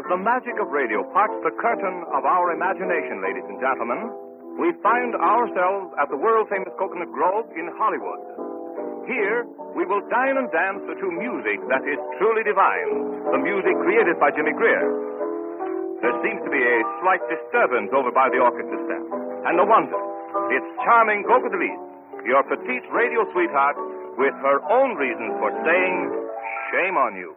As the magic of radio parts the curtain of our imagination, ladies and gentlemen, we find ourselves at the world-famous Coconut Grove in Hollywood. Here, we will dine and dance to music that is truly divine, the music created by Jimmy Greer. There seems to be a slight disturbance over by the orchestra stand. And no wonder. It's charming Coco Delise, your petite radio sweetheart, with her own reasons for saying, shame on you.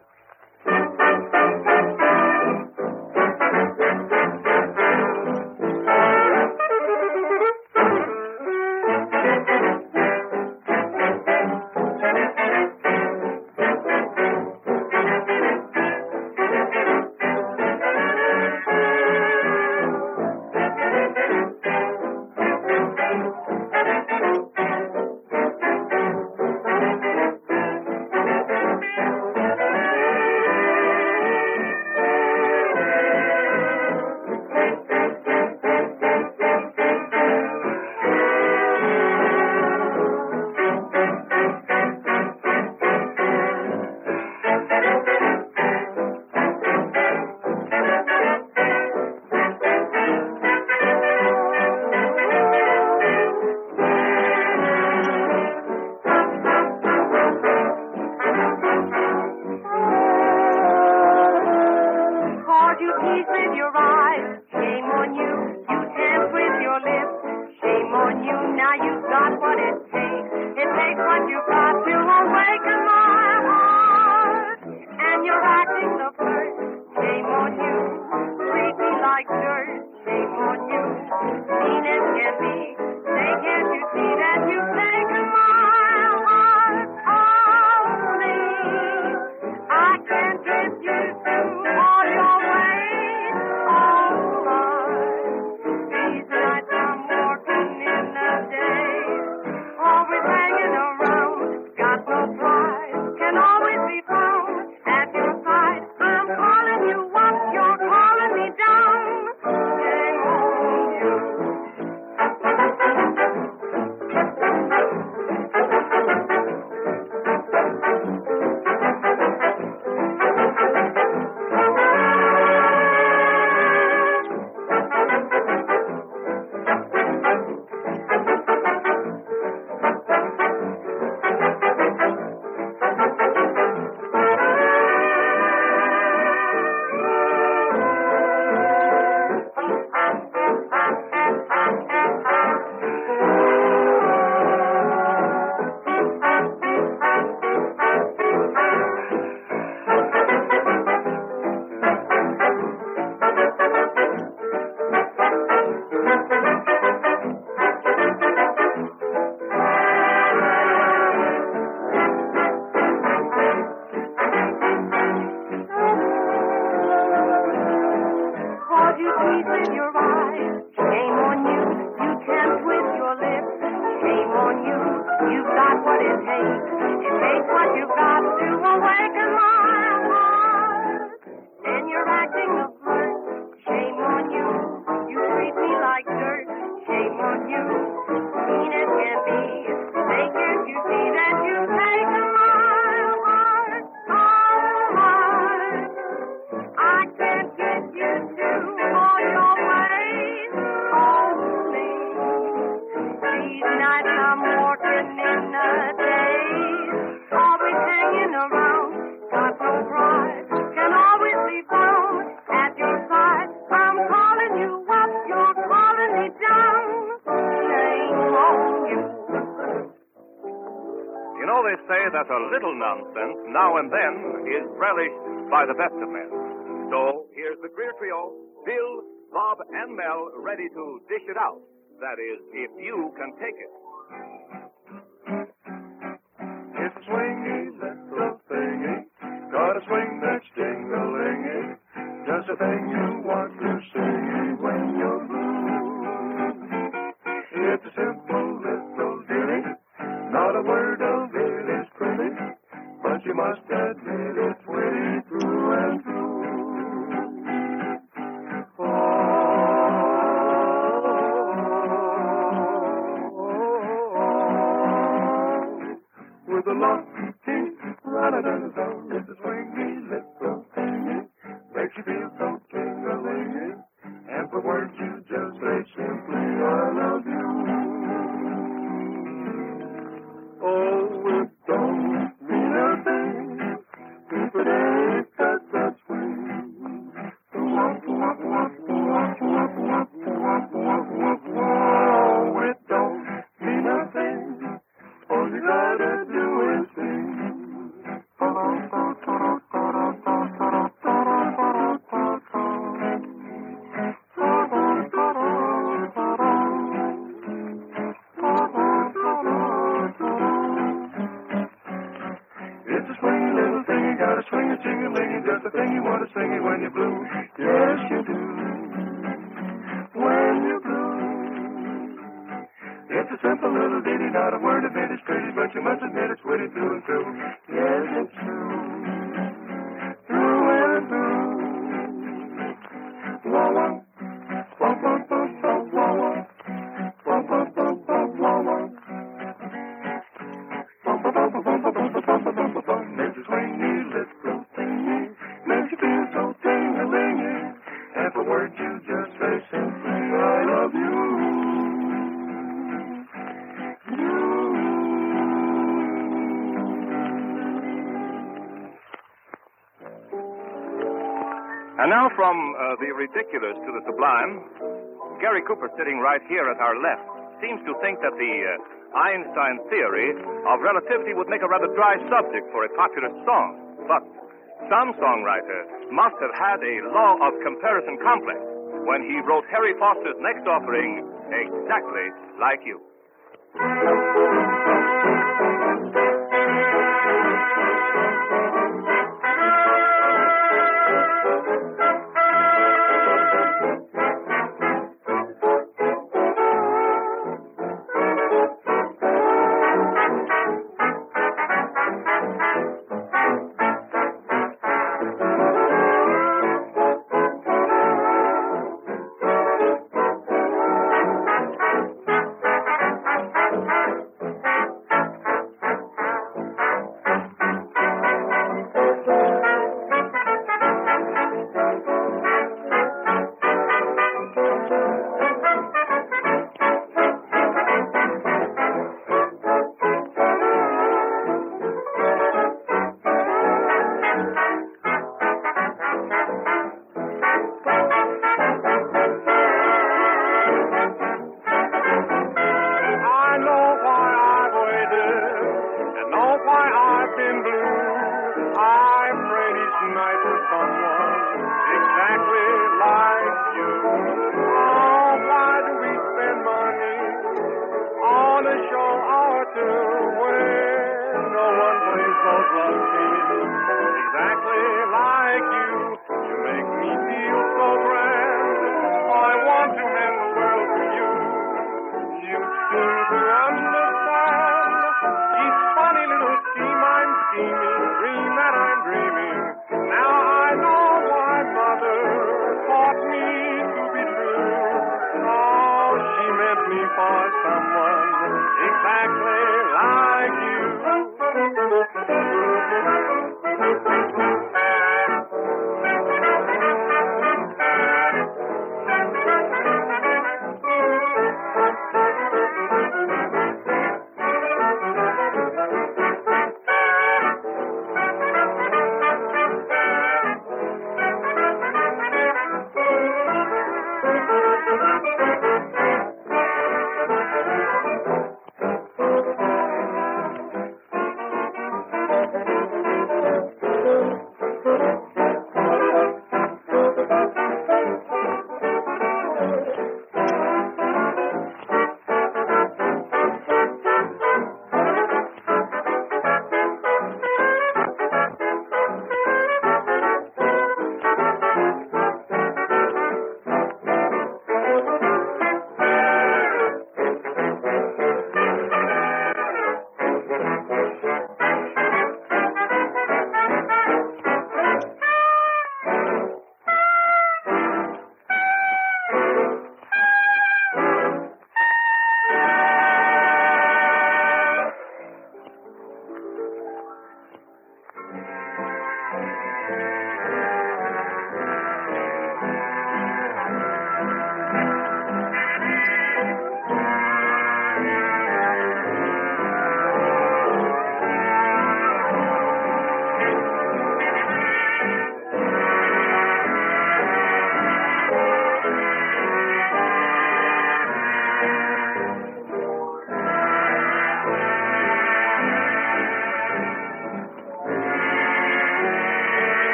That a little nonsense now and then is relished by the best of men. So here's the Greer Trio, Bill, Bob, and Mel, ready to dish it out. That is, if you can take it. It's a swingy little thingy, got a swing that's jingling-y, just a thing you want to see when you're blue. It's a simple little ditty, not a word of it is pretty, but you must admit it's witty through and through. With a lucky teeth, ra-da-da-da-da, it's a swingy little thingy, makes you feel so just say simply, I love you. Oh, it don't mean a thing if it ain't got that swing. Oh, it don't mean a thing. All you gotta do is sing. It's a swingy little thing, you gotta swing it, jing-a-ling, just the thing you want to sing it when you're blue. Yes, you do. When you're blue. It's a simple little ditty, not a word of it is pretty, but you must admit it's witty through and through. Yes, it's true. Through and through. Wah wah. Wah wah wah wah wah wah. Wah wah wah wah wah wah. Makes you swingy, little thingy. Makes you feel so ting-a-lingy. And for words you just say simply, I love you. And now from the ridiculous to the sublime, Gary Cooper, sitting right here at our left, seems to think that the Einstein theory of relativity would make a rather dry subject for a popular song. But some songwriter must have had a law of comparison complex when he wrote Harry Foster's next offering, Exactly Like You. Far